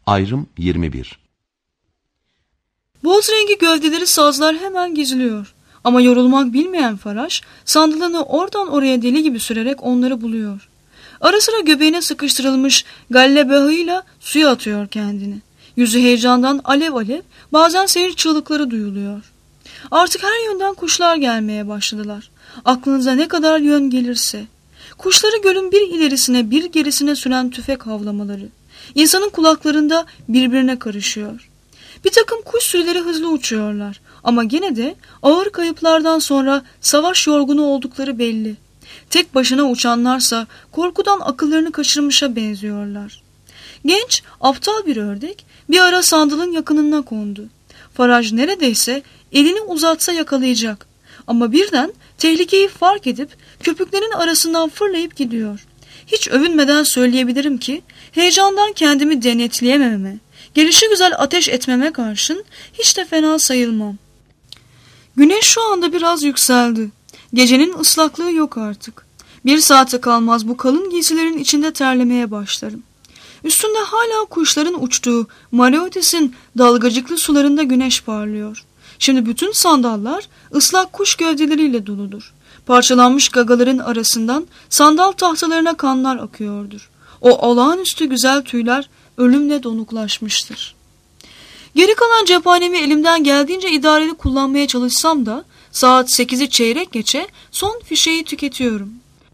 Ayrım 21. Boz rengi gövdeleri sazlar hemen gizliyor. Ama yorulmak bilmeyen Faraş, sandalını oradan oraya deli gibi sürerek onları buluyor. Ara sıra göbeğine sıkıştırılmış gallebahıyla suya atıyor kendini. Yüzü heyecandan alev alev, bazen sevinç çığlıkları duyuluyor. Artık her yönden kuşlar gelmeye başladılar. Aklınıza ne kadar yön gelirse. Kuşları gölün bir ilerisine bir gerisine süren tüfek havlamaları. İnsanın kulaklarında birbirine karışıyor. Bir takım kuş sürüleri hızlı uçuyorlar. Ama gene de ağır kayıplardan sonra savaş yorgunu oldukları belli. Tek başına uçanlarsa korkudan akıllarını kaçırmışa benziyorlar. Genç, aptal bir ördek bir ara sandalın yakınına kondu. Faraj neredeyse elini uzatsa yakalayacak. Ama birden tehlikeyi fark edip köpüklerin arasından fırlayıp gidiyor. Hiç övünmeden söyleyebilirim ki heyecandan kendimi denetleyemememe, gelişigüzel ateş etmeme karşın hiç de fena sayılmam. Güneş şu anda biraz yükseldi. Gecenin ıslaklığı yok artık. 1 saate kalmaz bu kalın giysilerin içinde terlemeye başlarım. Üstünde hala kuşların uçtuğu Mareotis'in dalgacıklı sularında güneş parlıyor. Şimdi bütün sandallar ıslak kuş gövdeleriyle doludur. Parçalanmış gagaların arasından sandal tahtalarına kanlar akıyordur. O olağanüstü güzel tüyler ölümle donuklaşmıştır. Geri kalan cephanemi elimden geldiğince idareli kullanmaya çalışsam da saat 8'i çeyrek geçe son fişeği tüketiyorum.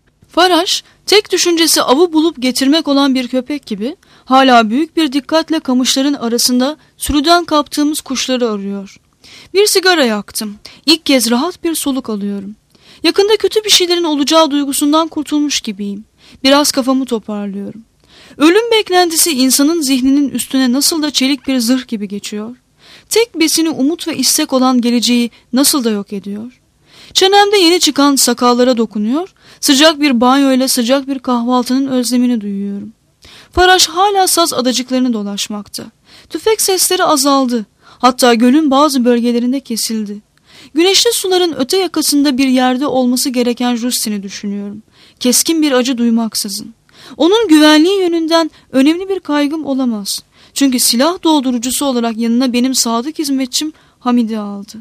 Faraş tek düşüncesi avı bulup getirmek olan bir köpek gibi hala büyük bir dikkatle kamışların arasında sürüden kaptığımız kuşları arıyor. Bir sigara yaktım. İlk kez rahat bir soluk alıyorum. Yakında kötü bir şeylerin olacağı duygusundan kurtulmuş gibiyim. Biraz kafamı toparlıyorum. Ölüm beklentisi insanın zihninin üstüne nasıl da çelik bir zırh gibi geçiyor. Tek besini umut ve istek olan geleceği nasıl da yok ediyor. Çenemde yeni çıkan sakallara dokunuyor, sıcak bir banyoyla sıcak bir kahvaltının özlemini duyuyorum. Faraş hala saz adacıklarını dolaşmakta. Tüfek sesleri azaldı. Hatta gölün bazı bölgelerinde kesildi. Güneşli suların öte yakasında bir yerde olması gereken Justin'i düşünüyorum. Keskin bir acı duymaksızın. Onun güvenliği yönünden önemli bir kaygım olamaz. Çünkü silah doldurucusu olarak yanına benim sadık hizmetçim Hamid'i aldı.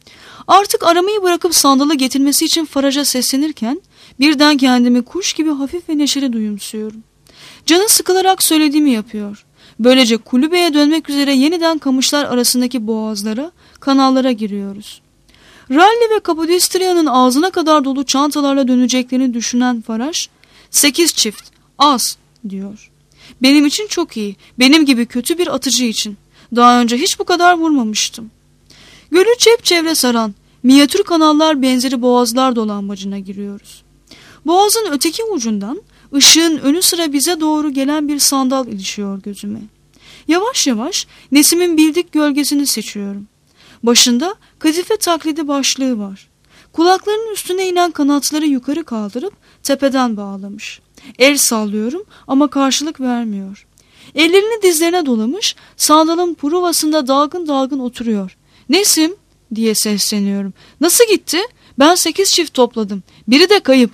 Artık aramayı bırakıp sandalı getirmesi için Faraj'a seslenirken birden kendimi kuş gibi hafif ve neşeli duyumsuyorum. Canı sıkılarak söylediğimi yapıyor. Böylece kulübeye dönmek üzere yeniden kamışlar arasındaki boğazlara, kanallara giriyoruz. Ralli ve Kapodistria'nın ağzına kadar dolu çantalarla döneceklerini düşünen Faraj, 8 çift, az diyor. Benim için çok iyi, benim gibi kötü bir atıcı için. Daha önce hiç bu kadar vurmamıştım. Gölü çevre saran, minyatür kanallar benzeri boğazlar dolanbacına giriyoruz. Boğazın öteki ucundan ışığın önü sıra bize doğru gelen bir sandal ilişiyor gözüme. Yavaş yavaş Nesim'in bildik gölgesini seçiyorum. Başında kadife taklidi başlığı var. Kulaklarının üstüne inen kanatları yukarı kaldırıp tepeden bağlamış. El sallıyorum ama karşılık vermiyor. Ellerini dizlerine dolamış, sandalın pruvasında dalgın dalgın oturuyor. Nesim diye sesleniyorum. Nasıl gitti? Ben 8 çift topladım. Biri de kayıp.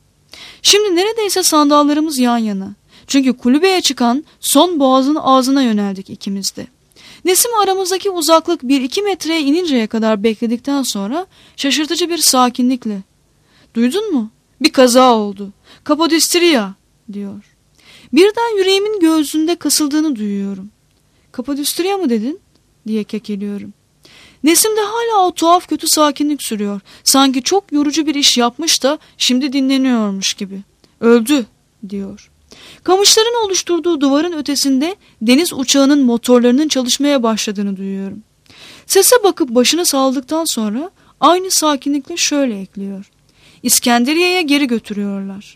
Şimdi neredeyse sandallarımız yan yana. Çünkü kulübeye çıkan son boğazın ağzına yöneldik ikimiz de. Nesim aramızdaki uzaklık 1-2 metreye ininceye kadar bekledikten sonra şaşırtıcı bir sakinlikle "Duydun mu? Bir kaza oldu. Kapodistria" diyor. Birden yüreğimin göğsünde kasıldığını duyuyorum. "Kapodistria mı dedin?" diye kekeliyorum. Nesim'de hala o tuhaf kötü sakinlik sürüyor. Sanki çok yorucu bir iş yapmış da şimdi dinleniyormuş gibi. "Öldü" diyor. Kamışların oluşturduğu duvarın ötesinde deniz uçağının motorlarının çalışmaya başladığını duyuyorum. Sese bakıp başını saldıktan sonra aynı sakinlikle şöyle ekliyor. "İskenderiye'ye geri götürüyorlar."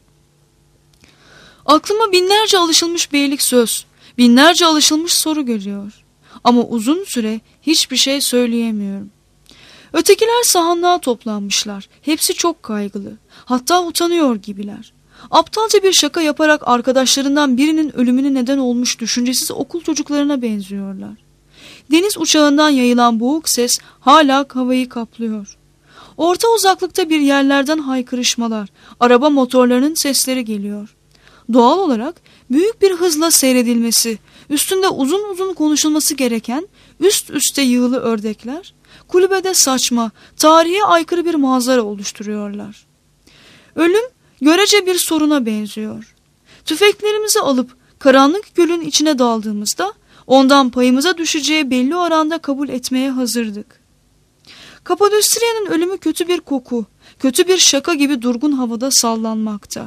Aklıma binlerce alışılmış beylik söz, binlerce alışılmış soru geliyor. Ama uzun süre hiçbir şey söyleyemiyorum. Ötekiler sahanlığa toplanmışlar. Hepsi çok kaygılı. Hatta utanıyor gibiler. Aptalca bir şaka yaparak arkadaşlarından birinin ölümüne neden olmuş düşüncesiz okul çocuklarına benziyorlar. Deniz uçağından yayılan boğuk ses hala havayı kaplıyor. Orta uzaklıkta bir yerlerden haykırışmalar, araba motorlarının sesleri geliyor. Doğal olarak büyük bir hızla seyredilmesi, üstünde uzun uzun konuşulması gereken üst üste yığılı ördekler, kulübede saçma, tarihe aykırı bir manzara oluşturuyorlar. Ölüm görece bir soruna benziyor. Tüfeklerimizi alıp karanlık gölün içine daldığımızda ondan payımıza düşeceği belli oranda kabul etmeye hazırdık. Kapadosya'nın ölümü kötü bir koku, kötü bir şaka gibi durgun havada sallanmakta.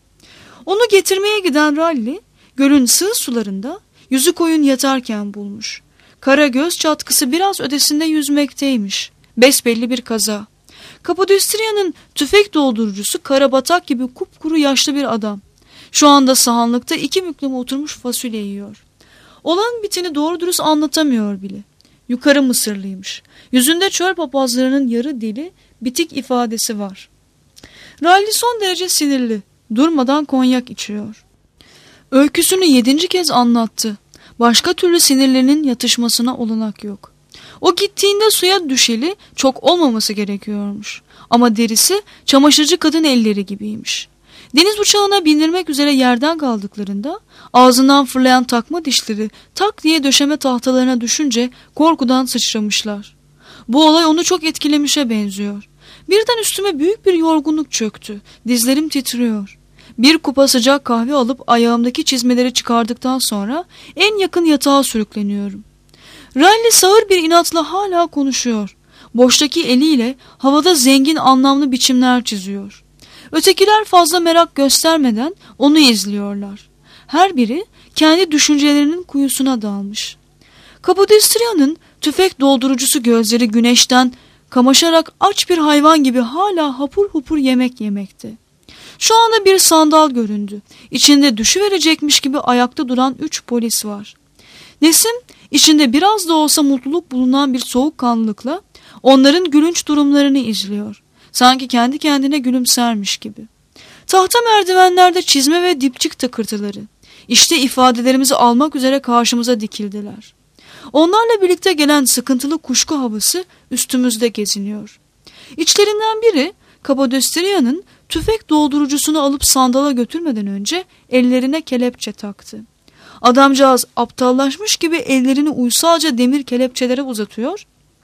Onu getirmeye giden Ralli, gölün sığ sularında yüzü koyun yatarken bulmuş. Kara göz çatkısı biraz ötesinde yüzmekteymiş. Besbelli bir kaza. Kapadosya'nın tüfek doldurucusu karabatak gibi kupkuru yaşlı bir adam. Şu anda sahanlıkta 2 büklüm oturmuş fasulye yiyor. Olan biteni doğru dürüst anlatamıyor bile. Yukarı Mısırlıymış. Yüzünde çöl papazlarının yarı deli, bitik ifadesi var. Ralli son derece sinirli. Durmadan konyak içiyor. Öyküsünü 7. kez anlattı. Başka türlü sinirlerinin yatışmasına olanak yok. O gittiğinde suya düşeli çok olmaması gerekiyormuş. Ama derisi çamaşırcı kadın elleri gibiymiş. Deniz uçağına bindirmek üzere yerden kaldıklarında ağzından fırlayan takma dişleri tak diye döşeme tahtalarına düşünce korkudan sıçramışlar. Bu olay onu çok etkilemişe benziyor. Birden üstüme büyük bir yorgunluk çöktü. Dizlerim titriyor. Bir kupa sıcak kahve alıp ayağımdaki çizmeleri çıkardıktan sonra en yakın yatağa sürükleniyorum. Ralli sağır bir inatla hala konuşuyor. Boştaki eliyle havada zengin anlamlı biçimler çiziyor. Ötekiler fazla merak göstermeden onu izliyorlar. Her biri kendi düşüncelerinin kuyusuna dalmış. Kapadosya'nın tüfek doldurucusu gözleri güneşten kamaşarak aç bir hayvan gibi hala hapur hapur yemek yemekte. Şu anda bir sandal göründü. İçinde düşüverecekmiş gibi ayakta duran 3 polis var. Nesim içinde biraz da olsa mutluluk bulunan bir soğukkanlılıkla onların gülünç durumlarını izliyor. Sanki kendi kendine gülümsermiş gibi. Tahta merdivenlerde çizme ve dipçik takırtıları. İşte ifadelerimizi almak üzere karşımıza dikildiler. Onlarla birlikte gelen sıkıntılı kuşku havası üstümüzde geziniyor. İçlerinden biri Kapadosya'nın tüfek doldurucusunu alıp sandala götürmeden önce ellerine kelepçe taktı. Adamcağız aptallaşmış gibi ellerini uysalca demir kelepçelere uzatıyor.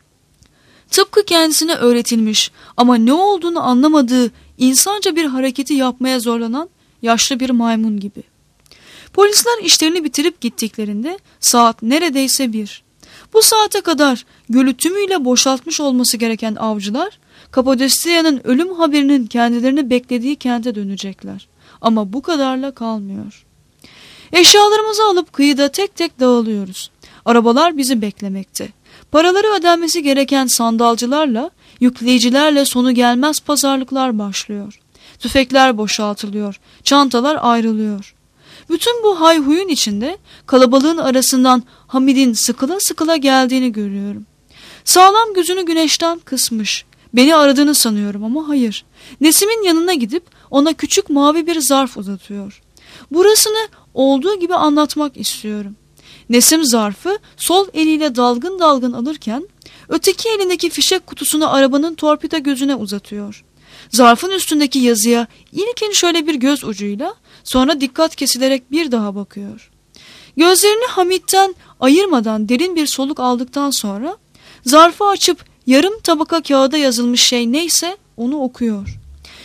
Tıpkı kendisine öğretilmiş ama ne olduğunu anlamadığı insanca bir hareketi yapmaya zorlanan yaşlı bir maymun gibi. Polisler işlerini bitirip gittiklerinde saat neredeyse 1. Bu saate kadar gölü tümüyle boşaltmış olması gereken avcılar Kapadosya'nın ölüm haberinin kendilerini beklediği kente dönecekler. Ama bu kadarla kalmıyor. Eşyalarımızı alıp kıyıda tek tek dağılıyoruz. Arabalar bizi beklemekte. Paraları ödenmesi gereken sandalcılarla, yükleyicilerle sonu gelmez pazarlıklar başlıyor. Tüfekler boşaltılıyor, çantalar ayrılıyor. Bütün bu hayhuyun içinde kalabalığın arasından Hamid'in sıkıla sıkıla geldiğini görüyorum. Sağlam gözünü güneşten kısmış. Beni aradığını sanıyorum ama hayır. Nesim'in yanına gidip ona küçük mavi bir zarf uzatıyor. Burasını olduğu gibi anlatmak istiyorum. Nesim zarfı sol eliyle dalgın dalgın alırken öteki elindeki fişek kutusunu arabanın torpida gözüne uzatıyor. Zarfın üstündeki yazıya ilkin şöyle bir göz ucuyla sonra dikkat kesilerek bir daha bakıyor. Gözlerini Hamit'ten ayırmadan derin bir soluk aldıktan sonra zarfı açıp yarım tabaka kağıda yazılmış şey neyse onu okuyor.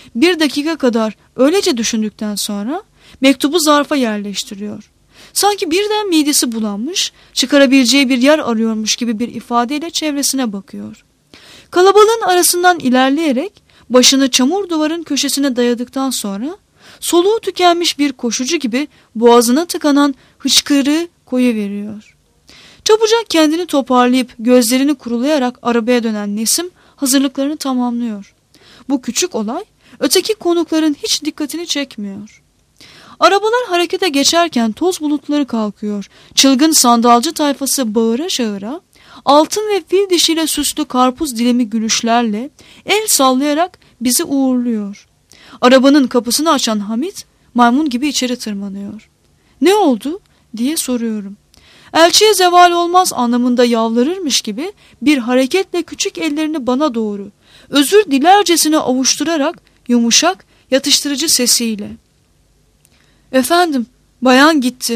1 dakika kadar öylece düşündükten sonra mektubu zarfa yerleştiriyor. Sanki birden midesi bulanmış, çıkarabileceği bir yer arıyormuş gibi bir ifadeyle çevresine bakıyor. Kalabalığın arasından ilerleyerek başını çamur duvarın köşesine dayadıktan sonra soluğu tükenmiş bir koşucu gibi boğazına tıkanan hıçkırığı koyuveriyor. Çabucak kendini toparlayıp gözlerini kurulayarak arabaya dönen Nesim hazırlıklarını tamamlıyor. Bu küçük olay öteki konukların hiç dikkatini çekmiyor. Arabalar harekete geçerken toz bulutları kalkıyor. Çılgın sandalcı tayfası bağıra çağıra, altın ve fil dişiyle süslü karpuz dilimi gülüşlerle el sallayarak bizi uğurluyor. Arabanın kapısını açan Hamit maymun gibi içeri tırmanıyor. "Ne oldu?" diye soruyorum. Elçiye zeval olmaz anlamında yalvarırmış gibi bir hareketle küçük ellerini bana doğru, özür dilercesine avuşturarak yumuşak, yatıştırıcı sesiyle. "Efendim, bayan gitti.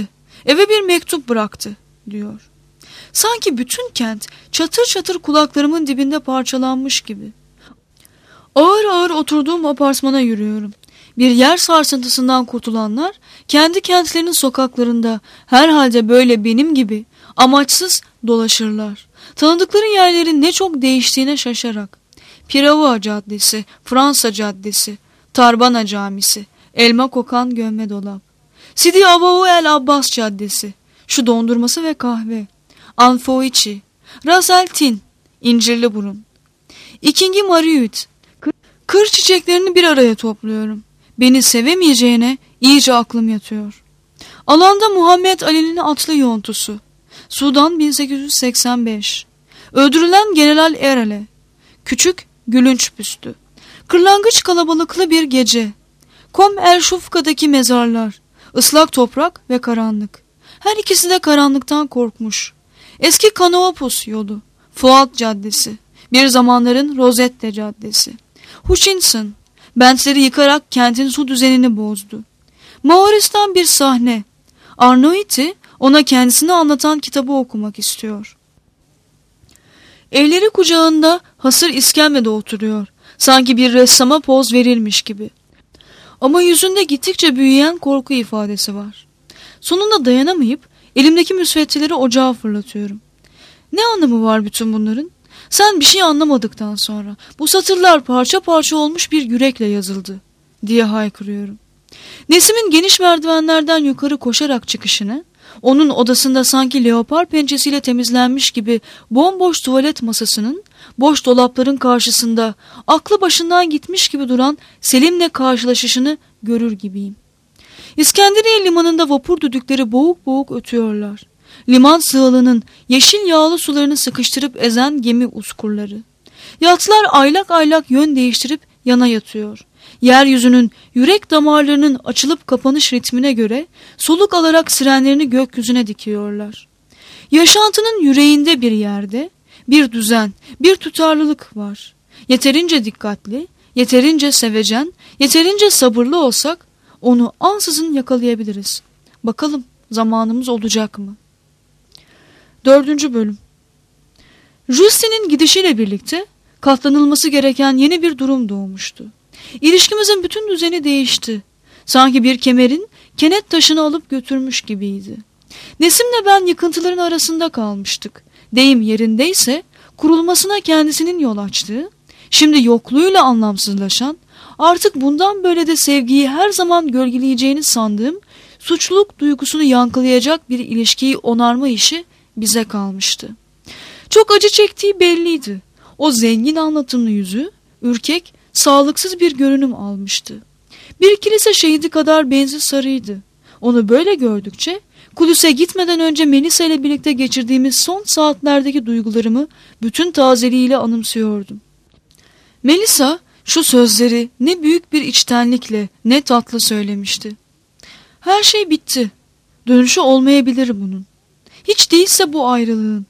Eve bir mektup bıraktı, diyor. Sanki bütün kent çatır çatır kulaklarımın dibinde parçalanmış gibi. Ağır ağır oturduğum apartmana yürüyorum. Bir yer sarsıntısından kurtulanlar kendi kentlerinin sokaklarında herhalde böyle benim gibi amaçsız dolaşırlar. Tanıdıkları yerlerin ne çok değiştiğine şaşarak. Pirava Caddesi, Fransa Caddesi, Tarbana Camisi, elma kokan gömme dolap. Sidi Abahu El Abbas Caddesi, şu dondurması ve kahve. Anfoiçi, Ras El Tin, İncirliburun. İkinci Mariut, kır çiçeklerini bir araya topluyorum. Beni sevemeyeceğine iyice aklım yatıyor. Alanda Muhammed Ali'nin atlı yontusu. Sudan 1885. Öldürülen General Erale. Küçük gülünç büstü. Kırlangıç kalabalıklı bir gece. Kom El Şufka'daki mezarlar. Islak toprak ve karanlık. Her ikisi de karanlıktan korkmuş. Eski Kanopus yolu. Fuat Caddesi. Bir zamanların Rosette Caddesi. Hutchinson. Bentleri yıkarak kentin su düzenini bozdu. Maoris'ten bir sahne. Arnoiti ona kendisini anlatan kitabı okumak istiyor. Elleri kucağında hasır iskemlede oturuyor. Sanki bir ressama poz verilmiş gibi. Ama yüzünde gittikçe büyüyen korku ifadesi var. Sonunda dayanamayıp elimdeki müsveddeleri ocağa fırlatıyorum. Ne anlamı var bütün bunların? Sen bir şey anlamadıktan sonra bu satırlar parça parça olmuş bir yürekle yazıldı diye haykırıyorum. Nesim'in geniş merdivenlerden yukarı koşarak çıkışını, onun odasında sanki leopar pençesiyle temizlenmiş gibi bomboş tuvalet masasının, boş dolapların karşısında aklı başından gitmiş gibi duran Selim'le karşılaşışını görür gibiyim. İskenderiye limanında vapur düdükleri boğuk boğuk ötüyorlar. Liman sığalının yeşil yağlı sularını sıkıştırıp ezen gemi uskurları. Yatlar aylak aylak yön değiştirip yana yatıyor. Yeryüzünün yürek damarlarının açılıp kapanış ritmine göre soluk alarak sirenlerini gökyüzüne dikiyorlar. Yaşantının yüreğinde bir yerde bir düzen, bir tutarlılık var. Yeterince dikkatli, yeterince sevecen, yeterince sabırlı olsak onu ansızın yakalayabiliriz. Bakalım zamanımız olacak mı? 4. Bölüm. Justin'in gidişiyle birlikte katlanılması gereken yeni bir durum doğmuştu. İlişkimizin bütün düzeni değişti. Sanki bir kemerin kenet taşını alıp götürmüş gibiydi. Nesim'le ben yıkıntıların arasında kalmıştık. Deyim yerindeyse kurulmasına kendisinin yol açtığı, şimdi yokluğuyla anlamsızlaşan, artık bundan böyle de sevgiyi her zaman gölgeleyeceğini sandığım suçluluk duygusunu yankılayacak bir ilişkiyi onarma işi bize kalmıştı. Çok acı çektiği belliydi. O zengin anlatımlı yüzü, ürkek, sağlıksız bir görünüm almıştı. Bir kilise şehidi kadar benzi sarıydı. Onu böyle gördükçe, Kudüs'e gitmeden önce Melisa ile birlikte geçirdiğimiz son saatlerdeki duygularımı bütün tazeliğiyle anımsıyordum. Melisa şu sözleri ne büyük bir içtenlikle, ne tatlı söylemişti. Her şey bitti. Dönüşü olmayabilir bunun. Hiç değilse bu ayrılığın.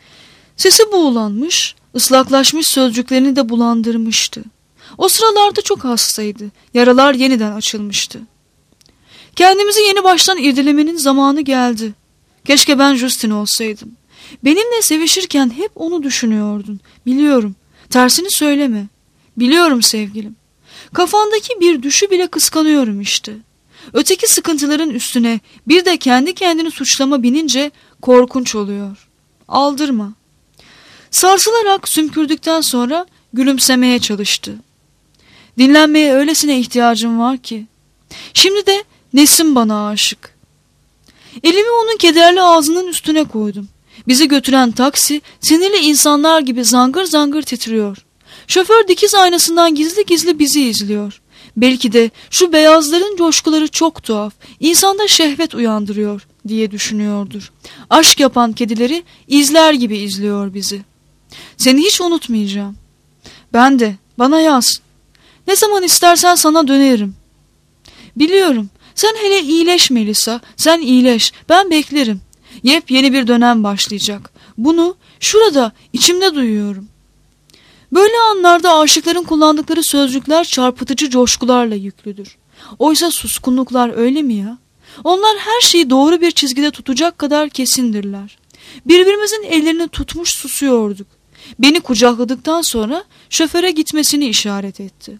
Sesi buğulanmış, ıslaklaşmış sözcüklerini de bulandırmıştı. O sıralarda çok hastaydı. Yaralar yeniden açılmıştı. Kendimizi yeni baştan irdelemenin zamanı geldi. Keşke ben Justin olsaydım. Benimle sevişirken hep onu düşünüyordun. Biliyorum. Tersini söyleme. Biliyorum sevgilim. Kafandaki bir düşü bile kıskanıyorum işte. Öteki sıkıntıların üstüne bir de kendi kendini suçlama binince korkunç oluyor. Aldırma. Sarsılarak sümkürdükten sonra gülümsemeye çalıştı. Dinlenmeye öylesine ihtiyacım var ki. Şimdi de Nesim bana aşık. Elimi onun kederli ağzının üstüne koydum. Bizi götüren taksi sinirli insanlar gibi zangır zangır titriyor. Şoför dikiz aynasından gizli gizli bizi izliyor. Belki de şu beyazların coşkuları çok tuhaf, insanda şehvet uyandırıyor diye düşünüyordur. Aşk yapan kedileri izler gibi izliyor bizi. Seni hiç unutmayacağım. Ben de, bana yaz. Ne zaman istersen sana dönerim. Biliyorum, sen hele iyileş Melisa, sen iyileş, ben beklerim. Yepyeni bir dönem başlayacak. Bunu şurada, içimde duyuyorum. Böyle anlarda aşıkların kullandıkları sözcükler çarpıtıcı coşkularla yüklüdür. Oysa suskunluklar öyle mi ya? Onlar her şeyi doğru bir çizgide tutacak kadar kesindirler. Birbirimizin ellerini tutmuş susuyorduk. Beni kucakladıktan sonra şoföre gitmesini işaret etti.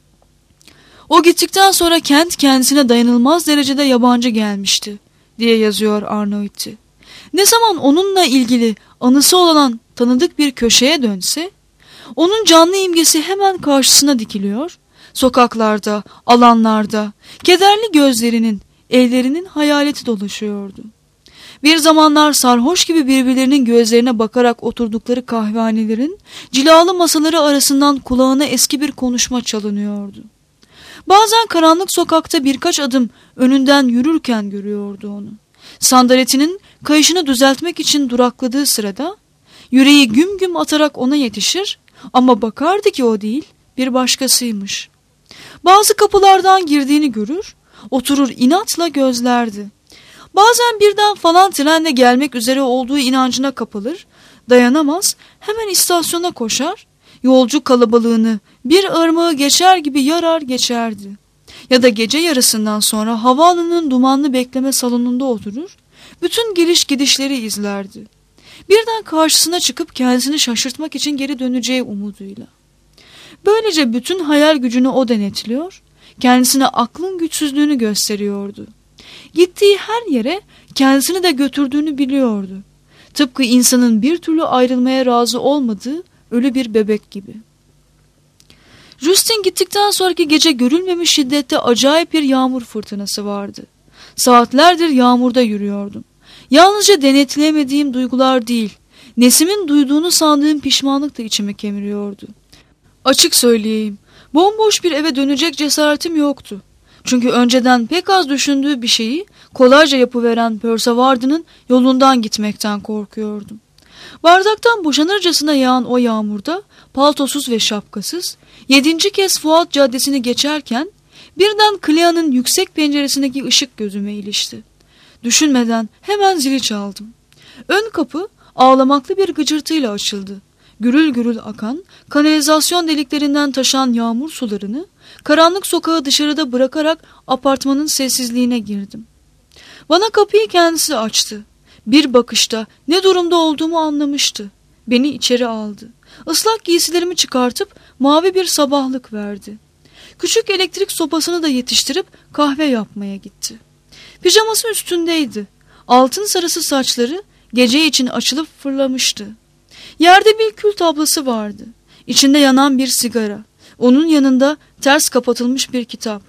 O gittikten sonra kent kendisine dayanılmaz derecede yabancı gelmişti diye yazıyor Arnavuti. Ne zaman onunla ilgili anısı olan tanıdık bir köşeye dönse, onun canlı imgesi hemen karşısına dikiliyor, sokaklarda, alanlarda, kederli gözlerinin, ellerinin hayaleti dolaşıyordu. Bir zamanlar sarhoş gibi birbirlerinin gözlerine bakarak oturdukları kahvehanelerin cilalı masaları arasından kulağına eski bir konuşma çalınıyordu. Bazen karanlık sokakta birkaç adım önünden yürürken görüyordu onu. Sandaletinin kayışını düzeltmek için durakladığı sırada yüreği güm güm atarak ona yetişir ama bakardı ki o değil, bir başkasıymış. Bazı kapılardan girdiğini görür, oturur inatla gözlerdi. Bazen birden falan trenle gelmek üzere olduğu inancına kapılır, dayanamaz, hemen istasyona koşar, yolcu kalabalığını bir ırmağı geçer gibi yarar geçerdi. Ya da gece yarısından sonra havaalanının dumanlı bekleme salonunda oturur, bütün geliş gidişleri izlerdi. Birden karşısına çıkıp kendisini şaşırtmak için geri döneceği umuduyla. Böylece bütün hayal gücünü o denetliyor, kendisine aklın güçsüzlüğünü gösteriyordu. Gittiği her yere kendisini de götürdüğünü biliyordu. Tıpkı insanın bir türlü ayrılmaya razı olmadığı ölü bir bebek gibi. Justin gittikten sonraki gece görülmemiş şiddette acayip bir yağmur fırtınası vardı. Saatlerdir yağmurda yürüyordum. Yalnızca denetleyemediğim duygular değil, Nesim'in duyduğunu sandığım pişmanlık da içimi kemiriyordu. Açık söyleyeyim, bomboş bir eve dönecek cesaretim yoktu. Çünkü önceden pek az düşündüğü bir şeyi kolayca yapıveren Pursevardi'nin yolundan gitmekten korkuyordum. Bardaktan boşanırcasına yağan o yağmurda paltosuz ve şapkasız 7. kez Fuat Caddesi'ni geçerken birden Clea'nın yüksek penceresindeki ışık gözüme ilişti. Düşünmeden hemen zili çaldım. Ön kapı ağlamaklı bir gıcırtıyla açıldı. Gürül gürül akan, kanalizasyon deliklerinden taşan yağmur sularını karanlık sokağı dışarıda bırakarak apartmanın sessizliğine girdim. Bana kapıyı kendisi açtı. Bir bakışta ne durumda olduğumu anlamıştı. Beni içeri aldı. Islak giysilerimi çıkartıp mavi bir sabahlık verdi. Küçük elektrik sopasını da yetiştirip kahve yapmaya gitti. Pijaması üstündeydi. Altın sarısı saçları gece için açılıp fırlamıştı. Yerde bir kül tablası vardı. İçinde yanan bir sigara. Onun yanında ters kapatılmış bir kitap.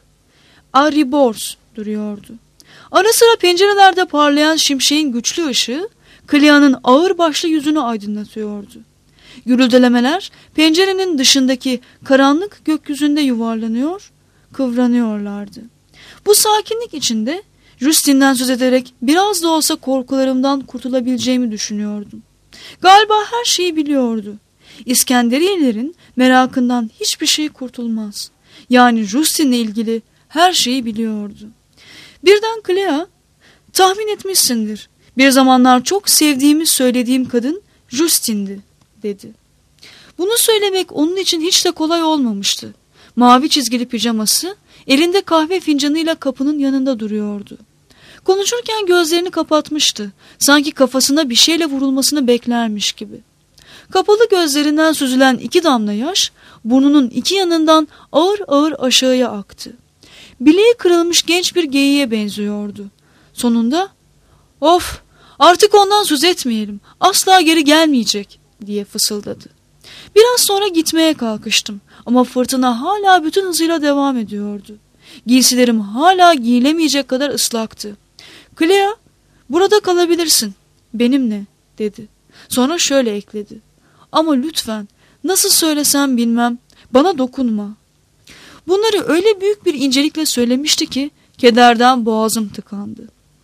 A Rebirth duruyordu. Ara sıra pencerelerde parlayan şimşeğin güçlü ışığı Clea'nın ağır başlı yüzünü aydınlatıyordu. Gürüldelemeler pencerenin dışındaki karanlık gökyüzünde yuvarlanıyor, kıvranıyorlardı. Bu sakinlik içinde Justin'den söz ederek biraz da olsa korkularımdan kurtulabileceğimi düşünüyordum. Galiba her şeyi biliyordu. İskenderiyelerin merakından hiçbir şey kurtulmaz. Yani Justin'le ilgili her şeyi biliyordu. Birden Clea, tahmin etmişsindir. Bir zamanlar çok sevdiğimi söylediğim kadın Justin'di, dedi. Bunu söylemek onun için hiç de kolay olmamıştı. Mavi çizgili pijaması, elinde kahve fincanıyla kapının yanında duruyordu. Konuşurken gözlerini kapatmıştı. Sanki kafasına bir şeyle vurulmasını beklermiş gibi. Kapalı gözlerinden süzülen 2 damla yaş, burnunun 2 yanından ağır ağır aşağıya aktı. Bileği kırılmış genç bir geyiğe benziyordu. Sonunda, "Of, artık ondan söz etmeyelim, asla geri gelmeyecek," diye fısıldadı. Biraz sonra gitmeye kalkıştım ama fırtına hala bütün hızıyla devam ediyordu. Giysilerim hala giyilemeyecek kadar ıslaktı. "Clea, burada kalabilirsin, benimle," dedi. Sonra şöyle ekledi. "Ama lütfen, nasıl söylesem bilmem, bana dokunma." Bunları öyle büyük bir incelikle söylemişti ki kederden boğazım tıkandı.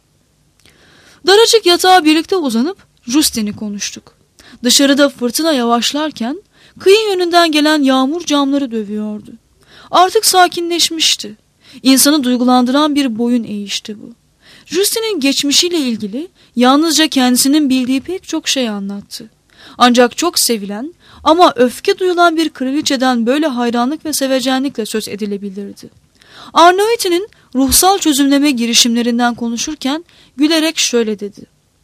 Daracık yatağa birlikte uzanıp Justin'i konuştuk. Dışarıda fırtına yavaşlarken kıyı yönünden gelen yağmur camları dövüyordu. Artık sakinleşmişti. İnsanı duygulandıran bir boyun eğişti bu. Justin'in geçmişiyle ilgili yalnızca kendisinin bildiği pek çok şey anlattı. Ancak çok sevilen ama öfke duyulan bir kraliçeden böyle hayranlık ve sevecenlikle söz edilebilirdi. Arnavuti'nin ruhsal çözümleme girişimlerinden konuşurken gülerek şöyle dedi.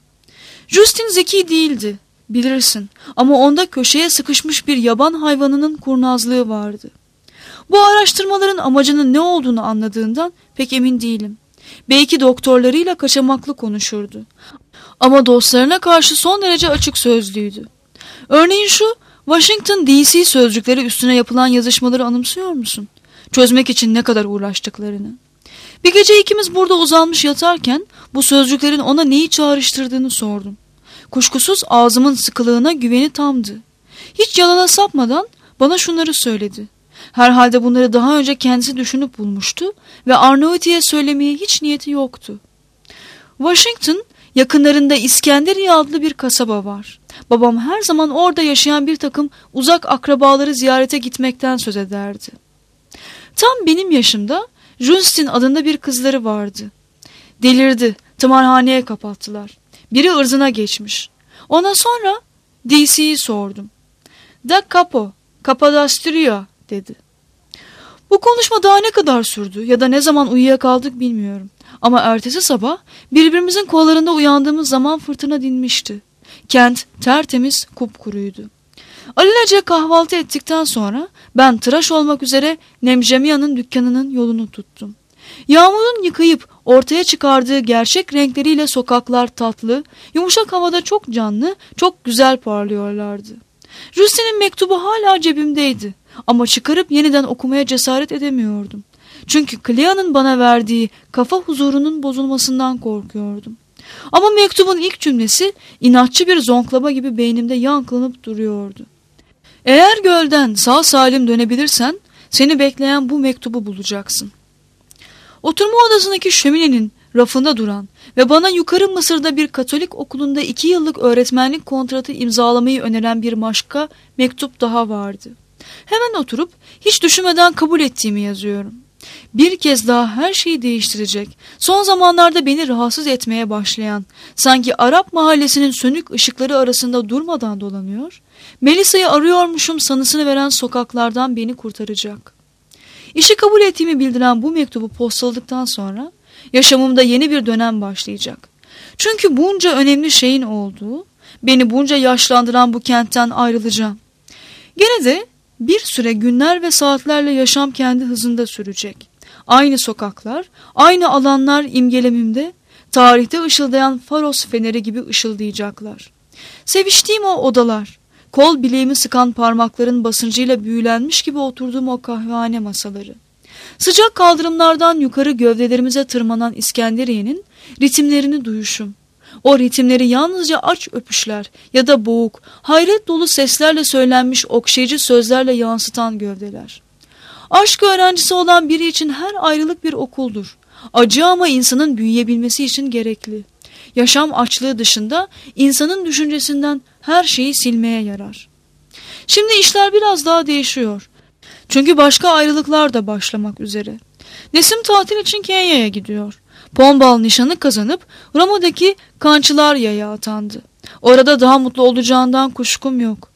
Justin zeki değildi, bilirsin, ama onda köşeye sıkışmış bir yaban hayvanının kurnazlığı vardı. Bu araştırmaların amacının ne olduğunu anladığından pek emin değilim. Belki doktorlarıyla kaçamaklı konuşurdu. Ama dostlarına karşı son derece açık sözlüydü. Örneğin şu Washington D.C. sözcükleri üstüne yapılan yazışmaları anımsıyor musun? Çözmek için ne kadar uğraştıklarını. Bir gece ikimiz burada uzanmış yatarken bu sözcüklerin ona neyi çağrıştırdığını sordum. Kuşkusuz ağzımın sıkılığına güveni tamdı. Hiç yalana sapmadan bana şunları söyledi. Herhalde bunları daha önce kendisi düşünüp bulmuştu ve Arnavuti'ye söylemeye hiç niyeti yoktu. Washington yakınlarında İskenderiye adlı bir kasaba var. Babam her zaman orada yaşayan bir takım uzak akrabaları ziyarete gitmekten söz ederdi. Tam benim yaşımda Justin adında bir kızları vardı. Delirdi, tımarhaneye kapattılar. Biri ırzına geçmiş. Ona sonra DC'yi sordum. Da capo, Kapadastria dedi. Bu konuşma daha ne kadar sürdü ya da ne zaman uyuyakaldık bilmiyorum. Ama ertesi sabah birbirimizin kollarında uyandığımız zaman fırtına dinmişti. Kent tertemiz kupkuruydu. Alelacele kahvaltı ettikten sonra ben tıraş olmak üzere Nemjemia'nın dükkanının yolunu tuttum. Yağmurun yıkayıp ortaya çıkardığı gerçek renkleriyle sokaklar tatlı, yumuşak havada çok canlı, çok güzel parlıyorlardı. Justin'in mektubu hala cebimdeydi ama çıkarıp yeniden okumaya cesaret edemiyordum. Çünkü Clea'nın bana verdiği kafa huzurunun bozulmasından korkuyordum. Ama mektubun ilk cümlesi inatçı bir zonklama gibi beynimde yankılanıp duruyordu. Eğer gölden sağ salim dönebilirsen seni bekleyen bu mektubu bulacaksın. Oturma odasındaki şöminenin rafında duran ve bana yukarı Mısır'da bir Katolik okulunda 2 yıllık öğretmenlik kontratı imzalamayı öneren bir başka mektup daha vardı. Hemen oturup hiç düşünmeden kabul ettiğimi yazıyorum. Bir kez daha her şeyi değiştirecek, son zamanlarda beni rahatsız etmeye başlayan, sanki Arap mahallesinin sönük ışıkları arasında durmadan dolanıyor, Melisa'yı arıyormuşum sanısını veren sokaklardan beni kurtaracak. İşi kabul ettiğimi bildiren bu mektubu postaladıktan sonra yaşamımda yeni bir dönem başlayacak. Çünkü bunca önemli şeyin olduğu, beni bunca yaşlandıran bu kentten ayrılacağım. Gene de bir süre günler ve saatlerle yaşam kendi hızında sürecek. Aynı sokaklar, aynı alanlar imgelemimde, tarihte ışıldayan Faros feneri gibi ışıldayacaklar. Seviştiğim o odalar, kol bileğimi sıkan parmakların basıncıyla büyülenmiş gibi oturduğum o kahvehane masaları. Sıcak kaldırımlardan yukarı gövdelerimize tırmanan İskenderiye'nin ritimlerini duyuşum. O ritimleri yalnızca aç öpüşler ya da boğuk, hayret dolu seslerle söylenmiş okşayıcı sözlerle yansıtan gövdeler. Aşk öğrencisi olan biri için her ayrılık bir okuldur. Acı ama insanın büyüyebilmesi için gerekli. Yaşam açlığı dışında insanın düşüncesinden her şeyi silmeye yarar. Şimdi işler biraz daha değişiyor. Çünkü başka ayrılıklar da başlamak üzere. Nesim tatil için Kenya'ya gidiyor. Pombal nişanı kazanıp Roma'daki Kançılar Yaya atandı. Orada daha mutlu olacağından kuşkum yok.